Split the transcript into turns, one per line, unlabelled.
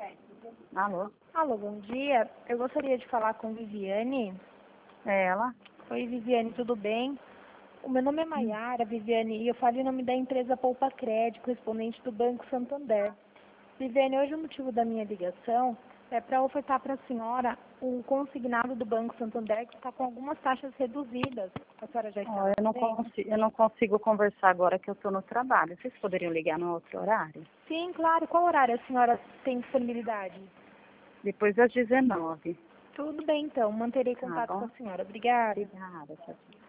Alô?
Alô, bom dia. Eu gostaria de falar com Viviane.
É ela?
Oi, Viviane, tudo bem? O meu nome é Maiara, Viviane, e eu falo em nome da empresa Poupa Crédito, correspondente do Banco Santander. Viviane, hoje o motivo da minha ligação é para ofertar para a senhora um consignado do Banco Santander que está com algumas taxas reduzidas. A senhora já está
Eu não consigo conversar agora que eu estou no trabalho. Vocês poderiam ligar no outro horário?
Sim, claro. Qual horário a senhora tem disponibilidade?
Depois das 19.
Tudo bem, então. Manterei
Tá
contato com
bom?
a senhora. Obrigada.
Obrigada, tchau, tchau.